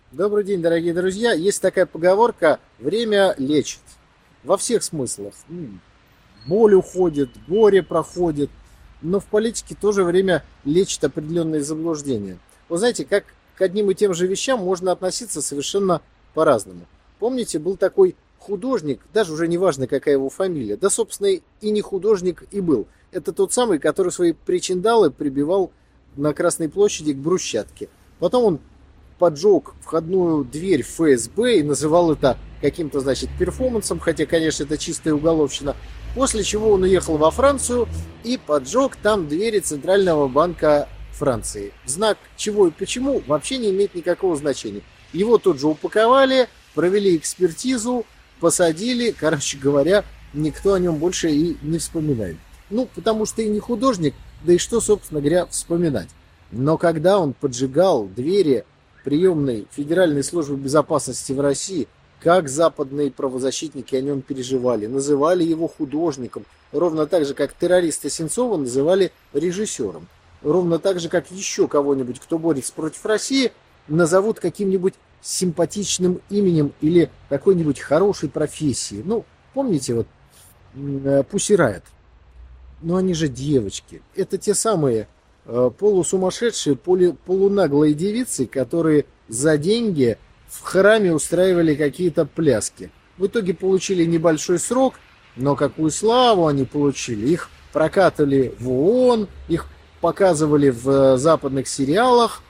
Добрый день, дорогие друзья. Есть такая поговорка: время лечит. Во всех смыслах. Боль уходит, горе проходит. Но в политике тоже время лечит определенные заблуждения. Вы знаете, как к одним и тем же вещам можно относиться совершенно по-разному. Помните, был такой художник, даже уже не важно, какая его фамилия. Да, собственно, и не художник и был. Это тот самый, который свои причиндалы прибивал на Красной площади к брусчатке. Потом он поджег входную дверь в ФСБ и называл это каким-то, значит, перформансом, хотя, конечно, это чистая уголовщина. После чего он уехал во Францию и поджег там двери Центрального банка Франции. Знак чего и почему вообще не имеет никакого значения. Его тут же упаковали, провели экспертизу, посадили. Короче говоря, никто о нем больше и не вспоминает. Потому что и не художник, да и что, собственно говоря, вспоминать. Но когда он поджигал двери приемной Федеральной службы безопасности в России, как западные правозащитники о нем переживали, называли его художником, ровно так же, как террориста Сенцова называли режиссером, ровно так же, как еще кого-нибудь, кто борется против России, назовут каким-нибудь симпатичным именем или какой-нибудь хорошей профессией. Помните, вот Pussy Riot? Они же девочки. Это те самые полусумасшедшие, полунаглые девицы, которые за деньги в храме устраивали какие-то пляски. В итоге получили небольшой срок, но какую славу они получили. Их прокатывали в ООН, их показывали в западных сериалах.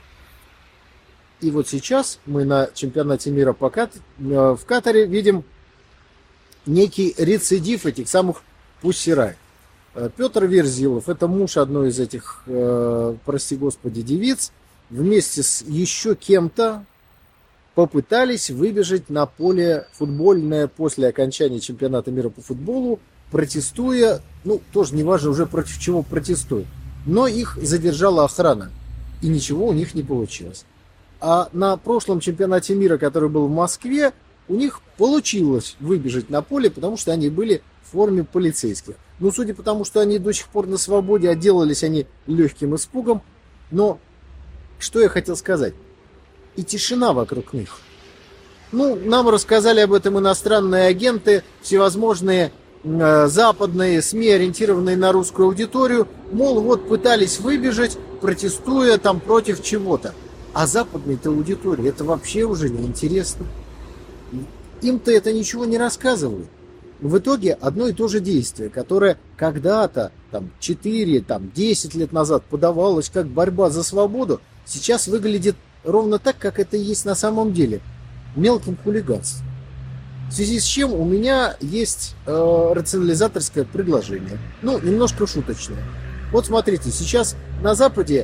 И вот сейчас мы на чемпионате мира в Катаре видим некий рецидив этих самых Pussy Riot. Петр Верзилов, это муж одной из этих, прости господи, девиц, вместе с еще кем-то попытались выбежать на поле футбольное после окончания чемпионата мира по футболу, протестуя, тоже неважно уже против чего протестуют, но их задержала охрана, и ничего у них не получилось. А на прошлом чемпионате мира, который был в Москве, у них получилось выбежать на поле, потому что они были в форме полицейских. Судя по тому, что они до сих пор на свободе, отделались они легким испугом. Но что я хотел сказать? И тишина вокруг них. Нам рассказали об этом иностранные агенты, всевозможные западные СМИ, ориентированные на русскую аудиторию. Мол, вот пытались выбежать, протестуя там против чего-то. А западной-то аудитории это вообще уже не интересно. Им-то это ничего не рассказывают. В итоге одно и то же действие, которое когда-то, 4, 10 лет назад подавалось как борьба за свободу, сейчас выглядит ровно так, как это и есть на самом деле. Мелким хулиганством. В связи с чем у меня есть рационализаторское предложение. Немножко шуточное. Вот смотрите, сейчас на Западе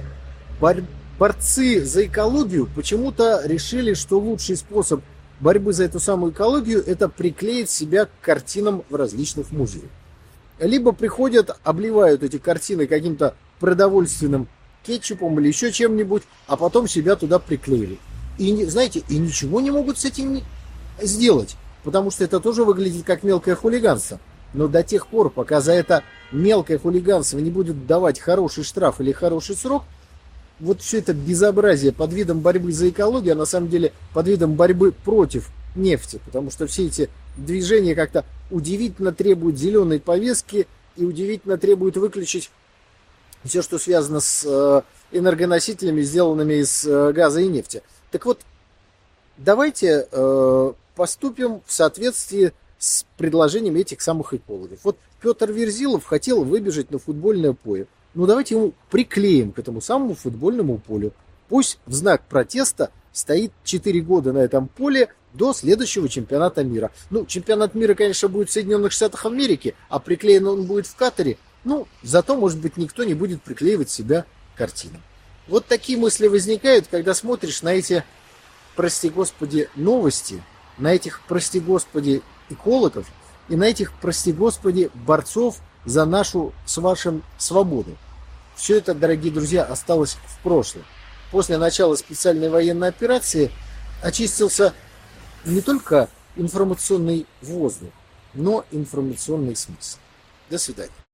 борцы за экологию почему-то решили, что лучший способ борьбы за эту самую экологию – это приклеить себя к картинам в различных музеях. Либо приходят, обливают эти картины каким-то продовольственным кетчупом или еще чем-нибудь, а потом себя туда приклеили. И, знаете, и ничего не могут с этим сделать, потому что это тоже выглядит как мелкое хулиганство. Но до тех пор, пока за это мелкое хулиганство не будет давать хороший штраф или хороший срок, вот все это безобразие под видом борьбы за экологию, а на самом деле под видом борьбы против нефти, потому что все эти движения как-то удивительно требуют зеленой повестки и удивительно требуют выключить все, что связано с энергоносителями, сделанными из газа и нефти. Так вот, давайте поступим в соответствии с предложением этих самых экологов. Вот Петр Верзилов хотел выбежать на футбольное поле. Давайте ему приклеим к этому самому футбольному полю. Пусть в знак протеста стоит 4 года на этом поле до следующего чемпионата мира. Чемпионат мира, конечно, будет в Соединенных Штатах Америки, а приклеен он будет в Катаре. Зато, может быть, никто не будет приклеивать себя к картинам. Вот такие мысли возникают, когда смотришь на эти, прости господи, новости, на этих, прости господи, экологов и на этих, прости господи, борцов за нашу с вашим свободу. Все это, дорогие друзья, осталось в прошлом. После начала специальной военной операции очистился не только информационный воздух, но информационный смысл. До свидания.